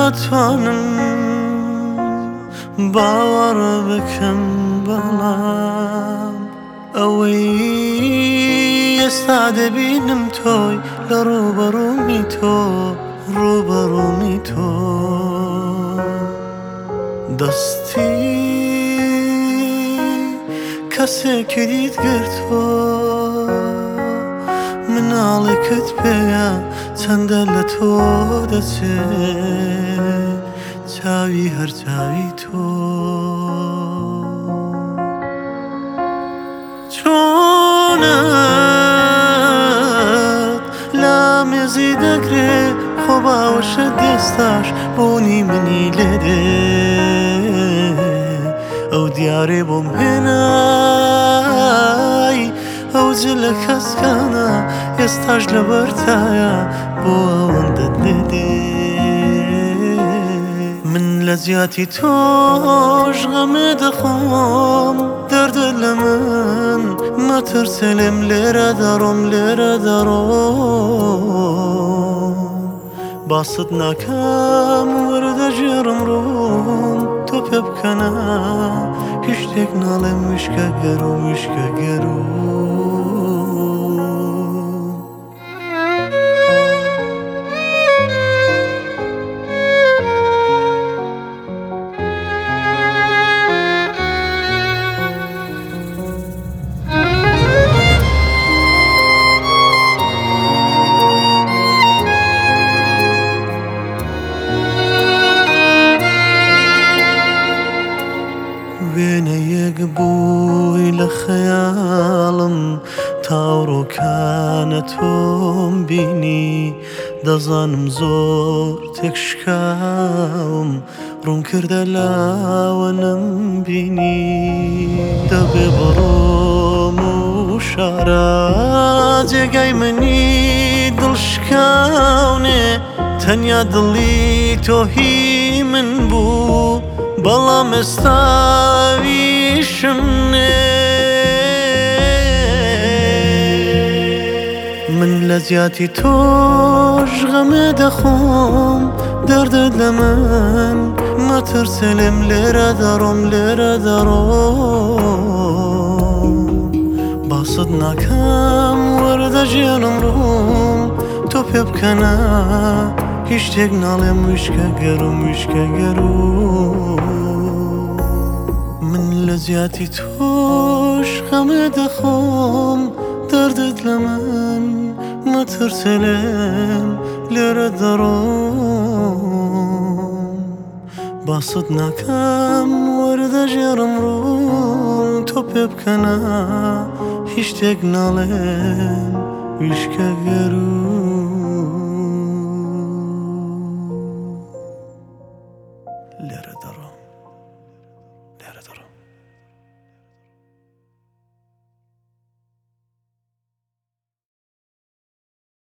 ناتوانم باوەڕ بکەم بەڵام ئەوەی ئێستا دەبینم تۆی لە ڕوبەڕوومی تۆ ڕوبەڕوومی تۆ دەستی کەسێکیت گرتۆ مناڵێکت پێیە چەندە لە تۆ دەچێت چاوی هەر چاوی تۆ چۆنت لا مێزی دەگرێ خۆ باوەشە دێستاش بۆنی منی لێدێ ئەو دیارێ بۆم هێنای ئەو جلە کەسکانە ئێستاش لەبەرتایە بۆ ئەوەندەت لێدێ من لە زیاتی تۆش غەمێ دەخۆم دەردت لە من مەترسێ لێم لێرە دەڕۆم لێرە دەڕۆم باست ناکەم وەردەژێڕم ڕووم تۆ پێ بکەنە هیچ شتێک ناڵێم وشکە گەرو وشکە گەرو وێنەیەک بووی لە خەیاڵم تاوڕۆکانە تۆم بینی دەزانم زۆر تێکشکاوم ڕوون کردە لاوە نەمبینی دەبێ بڕۆم و شارە جێگای منی دڵشکاونێ تەنیا دڵی تۆ هی من بوو بەڵام ئێستاویشم نێ من لە زیاتی تۆش غەمێ دەخۆم دەردت لە من مەترسێ لێم لێرە دەڕۆم لێرە دەڕۆم باست ناکەم وەردەژێنم ڕووم تۆ پێ بکەنە هیچ شتێک ناڵێم وشکە گەروم وشکە گەرو من لە زیاتی تۆش غەمێ دەخۆم دەردت لە من مەترسێ لێم لێرە دەڕۆم باست ناکەم وەردەژێڕم ڕووم تۆ پێ بکەنە هیچ شتێک ناڵێم وشکە گەرو